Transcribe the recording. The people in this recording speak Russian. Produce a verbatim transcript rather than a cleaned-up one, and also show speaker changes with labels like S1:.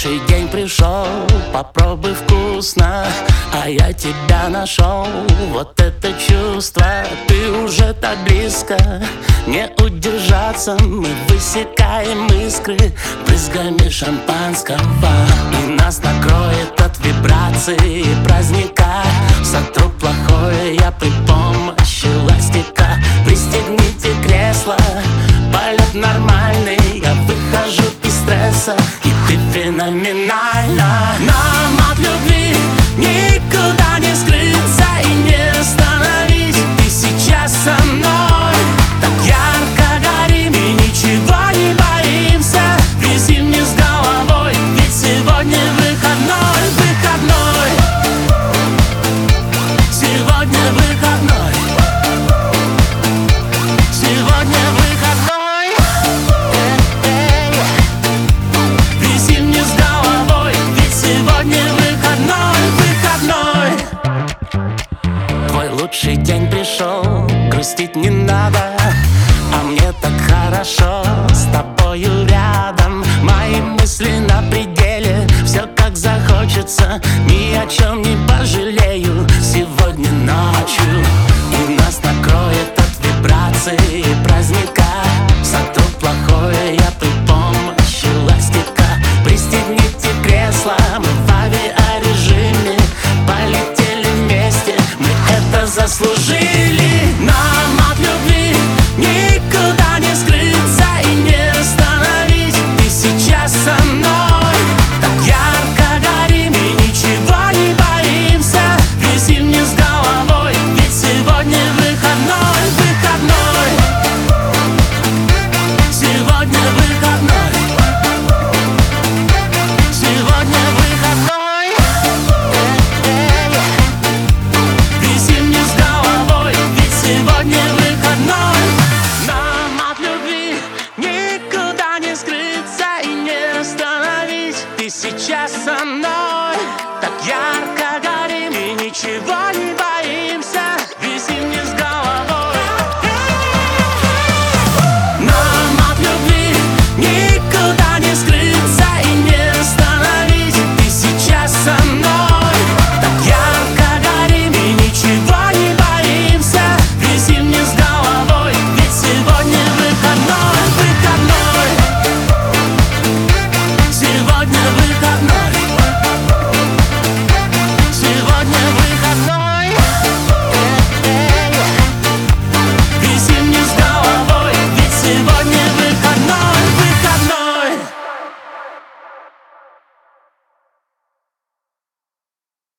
S1: лучший день пришел, попробуй вкусно, а я тебя нашел. Вот это чувство, ты уже так близко, не удержаться, мы высекаем искры брызгами шампанского. И нас накроет от вибраций праздника. Сотру плохое я при помощи ластика. Пристегните кресло, полет нормальный, я выхожу из стресса, и ты феноменальна. Нам от любви никуда не скрыться и не остановить. Ты сейчас со мной, так ярко горим и ничего не боимся. Вези мне с головой, ведь сегодня выходной, выходной. Сегодня выходной. Сегодня выходной. Вези мне с головой, ведь сегодня выходной, выходной. Твой лучший день пришел, грустить не надо, а мне так хорошо с тобою рядом. Мои мысли на пределе, все как захочется, ни о чем не пожалею сегодня ночью. И нас накроет от вибраций праздника. Сотру плохое я при помощи ластика. Пристегните кресло, мы в авиарежиме полетели вместе, мы это заслужили. Нам